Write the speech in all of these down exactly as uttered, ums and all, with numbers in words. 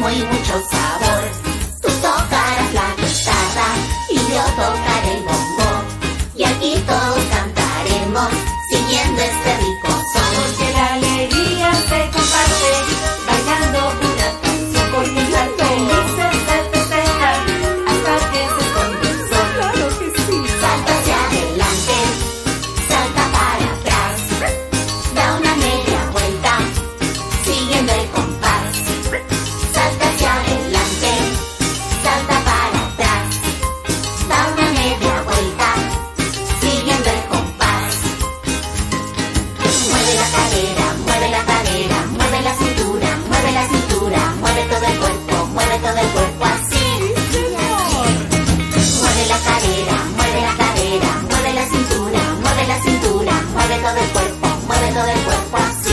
ritmo y mucho sabor. Tú tocarás la guitarra y yo tocaré el bombo, y aquí todos cantaremos siguiendo este rico son. Porque la alegría se comparte bailando una canción, porque estar felices se festeja hasta que se esconde el sol. Claro que sí. Salta hacia adelante, salta para atrás, da una media vuelta siguiendo el compás. Salta hacia adelante, salta para atrás, da una media vuelta siguiendo el compás. Mueve la cadera, mueve la cadera, mueve la cintura, mueve la cintura, mueve todo el cuerpo, mueve todo el cuerpo así. Mueve la cadera, mueve la cadera, mueve la cintura, mueve la cintura, mueve todo el cuerpo, mueve todo el cuerpo así.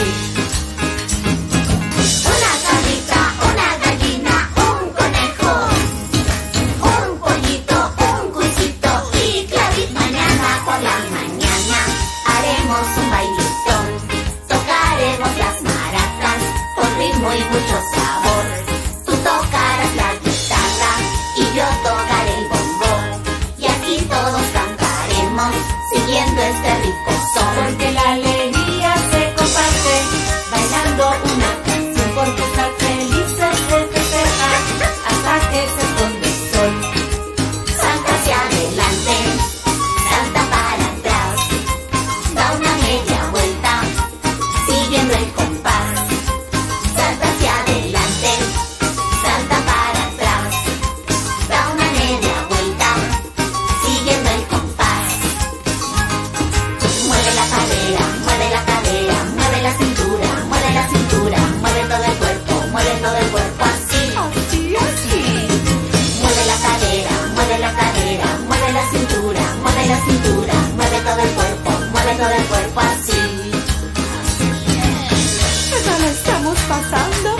Una cabrita, una gallina, un conejo, un pollito, un cuisito y Clarita. Mañana por la mañana haremos un bailotón, tocaremos las maracas con ritmo y mucho sabor. Tú tocarás la guitarra y yo tocaré el bombo, y aquí todos cantaremos siguiendo este rico son. Porque la alegría se comparte bailando una canción, porque estar felices se festeja hasta que se esconde el sol. Salta hacia adelante, salta para atrás, da una media vuelta siguiendo el compás. Salta hacia adelante, salta para atrás, da una media vuelta siguiendo el compás. Mueve la cadera, mueve la cadera, mueve la cintura, mueve la cintura, mueve todo el cuerpo, mueve todo el cuerpo así. Así, así. Mueve la cadera, mueve la cadera, mueve la cintura, mueve la cintura, mueve todo el cuerpo, mueve todo el cuerpo así. ¿Qué tal estamos pasando?